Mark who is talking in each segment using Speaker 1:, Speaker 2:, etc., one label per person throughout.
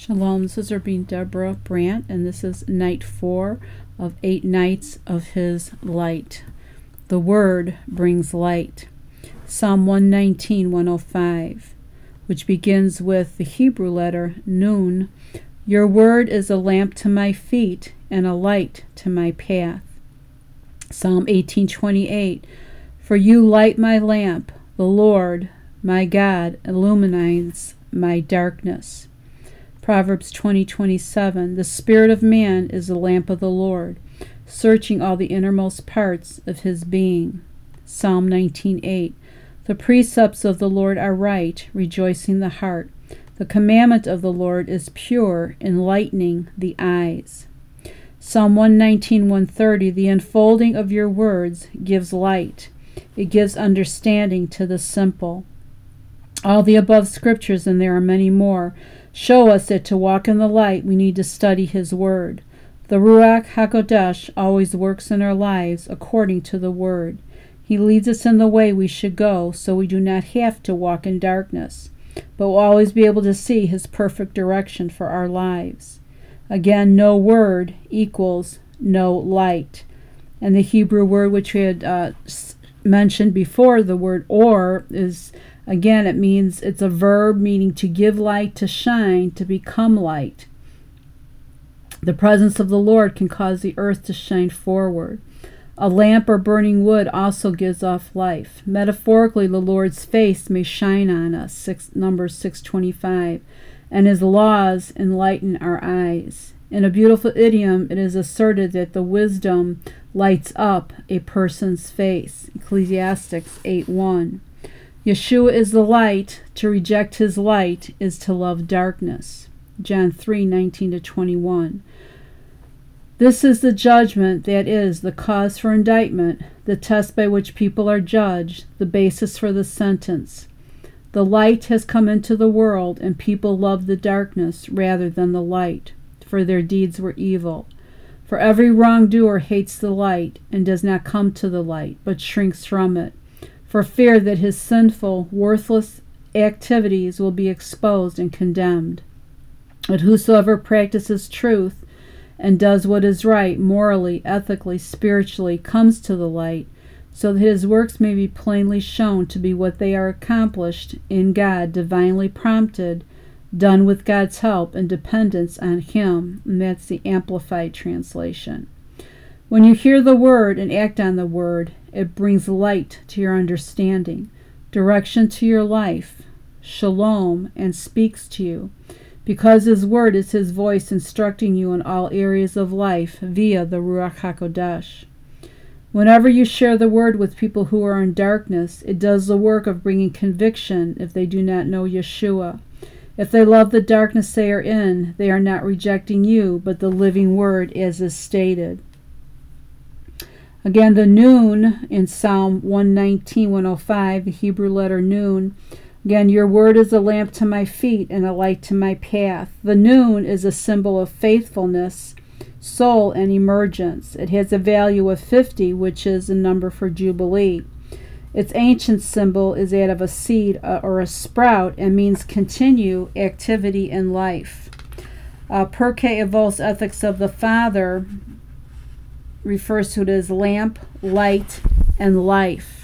Speaker 1: Shalom, this is Rabbi Deborah Brandt, and this is night 4 of 8 nights of His light. The Word brings light. Psalm 119, 105, which begins with the Hebrew letter Nun. Your word is a lamp to my feet and a light to my path. Psalm 18:28, for you light my lamp, the Lord, my God, illumines my darkness. Proverbs 20:27, the spirit of man is the lamp of the Lord, searching all the innermost parts of his being. Psalm 19:8, the precepts of the Lord are right, rejoicing the heart. The commandment of the Lord is pure, enlightening the eyes. Psalm 119:130, the unfolding of your words gives light. It gives understanding to the simple. All the above scriptures, and there are many more, show us that to walk in the light we need to study His Word. The Ruach HaKodesh always works in our lives according to the Word. He leads us in the way we should go, so we do not have to walk in darkness, but will always be able to see His perfect direction for our lives. Again, no word equals no light. And the Hebrew word which we had mentioned before, the word or, is, again, it means, it's a verb meaning to give light, to shine, to become light. The presence of the Lord can cause the earth to shine forward. A lamp or burning wood also gives off life. Metaphorically, the Lord's face may shine on us, Numbers 6:25, and His laws enlighten our eyes. In a beautiful idiom, it is asserted that the wisdom lights up a person's face, Ecclesiastes 8:1. Yeshua is the light. To reject His light is to love darkness. John 3:19-21. This is the judgment, that is, the cause for indictment, the test by which people are judged, the basis for the sentence. The light has come into the world, and people love the darkness rather than the light, for their deeds were evil. For every wrongdoer hates the light, and does not come to the light, but shrinks from it, for fear that his sinful, worthless activities will be exposed and condemned. But whosoever practices truth and does what is right, morally, ethically, spiritually, comes to the light, so that his works may be plainly shown to be what they are, accomplished in God, divinely prompted, done with God's help and dependence on Him. And that's the Amplified Translation. When you hear the Word and act on the Word, it brings light to your understanding, direction to your life, shalom, and speaks to you, because His Word is His voice instructing you in all areas of life via the Ruach HaKodesh. Whenever you share the Word with people who are in darkness, it does the work of bringing conviction if they do not know Yeshua. If they love the darkness they are in, they are not rejecting you, but the living Word as is stated. Again, the Nun in Psalm 119, 105, the Hebrew letter Nun. Again, your word is a lamp to my feet and a light to my path. The Nun is a symbol of faithfulness, soul, and emergence. It has a value of 50, which is a number for Jubilee. Its ancient symbol is that of a seed or a sprout, and means continue activity in life. Pirkei Avos Ethics of the Father refers to it as lamp, light, and life.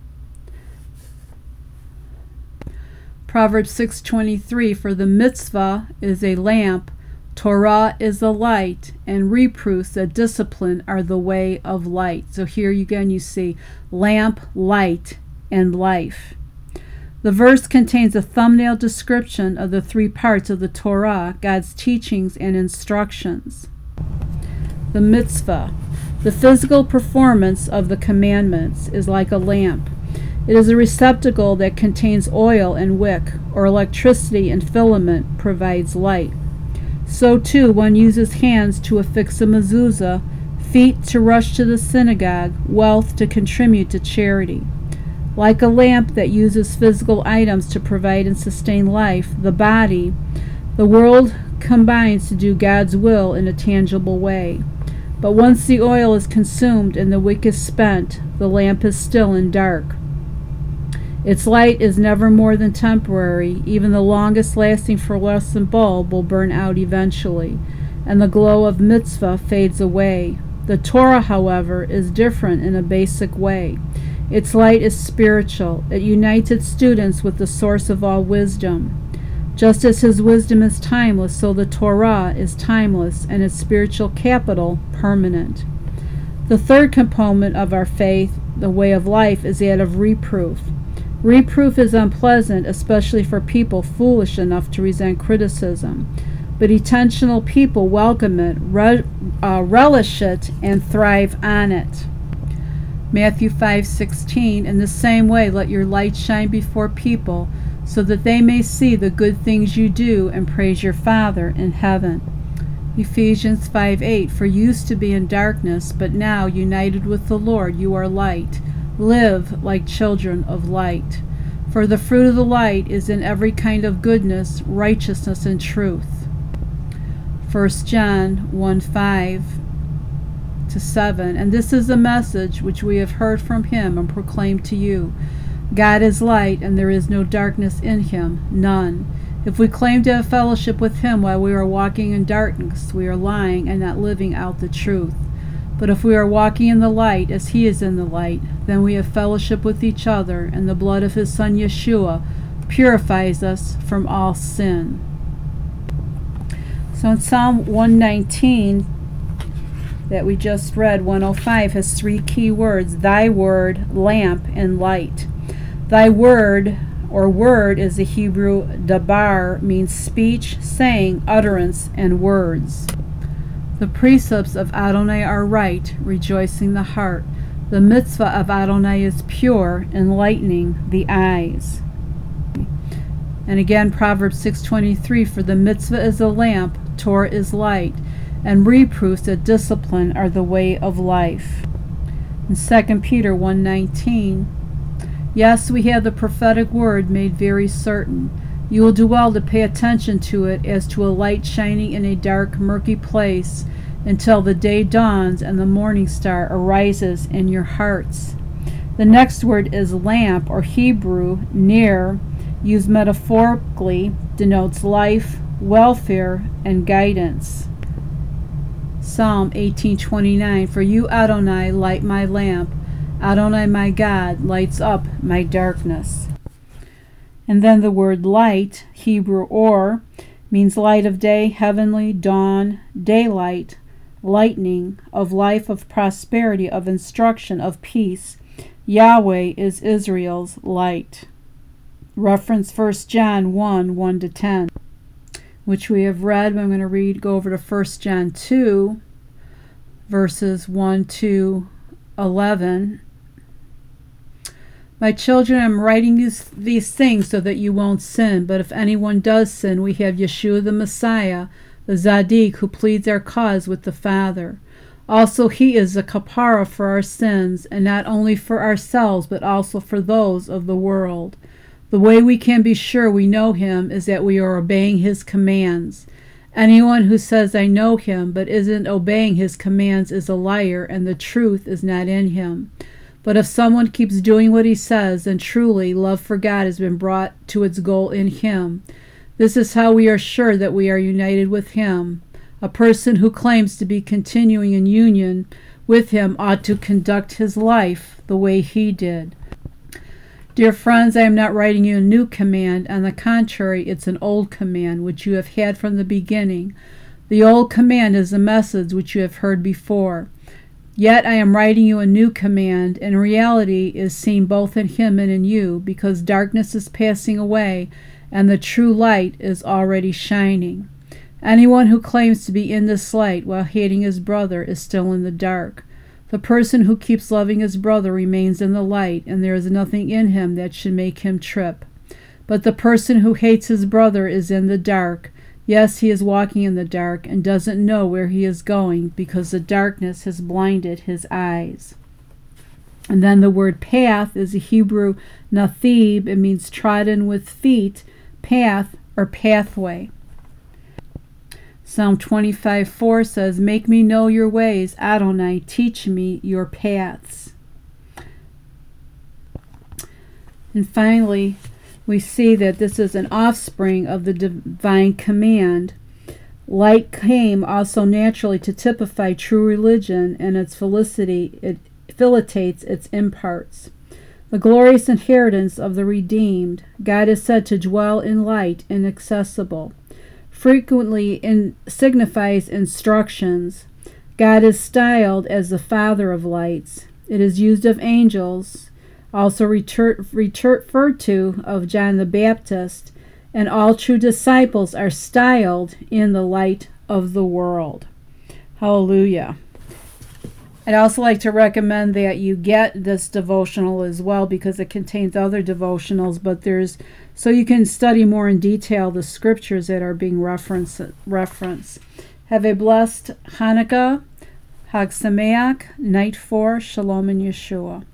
Speaker 1: Proverbs 6:23, for the mitzvah is a lamp, Torah is a light, and reproofs that discipline are the way of light. So here again you see lamp, light, and life. The verse contains a thumbnail description of the 3 parts of the Torah, God's teachings and instructions. The mitzvah, the physical performance of the commandments, is like a lamp. It is a receptacle that contains oil and wick, or electricity and filament provides light. So too, one uses hands to affix a mezuzah, feet to rush to the synagogue, wealth to contribute to charity. Like a lamp that uses physical items to provide and sustain life, the body, the world combines to do God's will in a tangible way. But once the oil is consumed and the wick is spent, the lamp is still and dark. Its light is never more than temporary. Even the longest lasting fluorescent bulb will burn out eventually, and the glow of mitzvah fades away. The Torah, however, is different in a basic way. Its light is spiritual. It unites its students with the source of all wisdom. Just as his wisdom is timeless, so the Torah is timeless, and its spiritual capital permanent. The third component of our faith, the way of life, is that of reproof. Reproof is unpleasant, especially for people foolish enough to resent criticism, but intentional people welcome it, relish it, and thrive on it. Matthew 5:16, in the same way let your light shine before people, so that they may see the good things you do and praise your Father in heaven. Ephesians 5:8, for you used to be in darkness, but now, united with the Lord, you are light. Live like children of light. For the fruit of the light is in every kind of goodness, righteousness, and truth. 1 John 1:5-7, and this is the message which we have heard from him and proclaimed to you. God is light, and there is no darkness in him, none. If we claim to have fellowship with him while we are walking in darkness, we are lying and not living out the truth. But if we are walking in the light as he is in the light, then we have fellowship with each other, and the blood of his Son Yeshua purifies us from all sin. So in Psalm 119 that we just read, 105, has three key words: thy word, lamp, and light. Thy word, or word, is the Hebrew dabar, means speech, saying, utterance, and words. The precepts of Adonai are right, rejoicing the heart. The mitzvah of Adonai is pure, enlightening the eyes. And again, Proverbs 6:23, for the mitzvah is a lamp, Torah is light, and reproofs that discipline are the way of life. In 2 Peter 1:19, yes, we have the prophetic word made very certain. You will do well to pay attention to it as to a light shining in a dark, murky place until the day dawns and the morning star arises in your hearts. The next word is lamp, or Hebrew, ner, used metaphorically, denotes life, welfare, and guidance. Psalm 18:29, for you, Adonai, light my lamp. Adonai, my God, lights up my darkness. And then the word light, Hebrew or, means light of day, heavenly, dawn, daylight, lightning, of life, of prosperity, of instruction, of peace. Yahweh is Israel's light. Reference 1 John 1:1-10, which we have read. I'm going to go over to 1 John 2, verses 1-11. My children, I'm writing these things so that you won't sin. But if anyone does sin, we have Yeshua the Messiah, the Zaddik, who pleads our cause with the Father. Also he is a kapara for our sins, and not only for ourselves, but also for those of the world. The way we can be sure we know him is that we are obeying his commands. Anyone who says, I know him, but isn't obeying his commands is a liar, and the truth is not in him. But if someone keeps doing what he says, then truly love for God has been brought to its goal in him. This is how we are sure that we are united with him. A person who claims to be continuing in union with him ought to conduct his life the way he did. Dear friends, I am not writing you a new command. On the contrary, it's an old command which you have had from the beginning. The old command is the message which you have heard before. Yet I am writing you a new command, and reality is seen both in him and in you, because darkness is passing away, and the true light is already shining. Anyone who claims to be in this light while hating his brother is still in the dark. The person who keeps loving his brother remains in the light, and there is nothing in him that should make him trip. But the person who hates his brother is in the dark. Yes, he is walking in the dark and doesn't know where he is going because the darkness has blinded his eyes. And then the word path is a Hebrew nathib. It means trodden with feet, path, or pathway. Psalm 25:4 says, make me know your ways, Adonai, teach me your paths. And finally, we see that this is an offspring of the divine command. Light came also naturally to typify true religion, and its felicity it facilitates its imparts. The glorious inheritance of the redeemed, God is said to dwell in light inaccessible. Frequently signifies instructions. God is styled as the Father of lights. It is used of angels, also referred to of John the Baptist, and all true disciples are styled in the light of the world. Hallelujah. I'd also like to recommend that you get this devotional as well, because it contains other devotionals, but so you can study more in detail the scriptures that are being referenced. Have a blessed Hanukkah, Hag Sameach, Night 4, Shalom in Yeshua.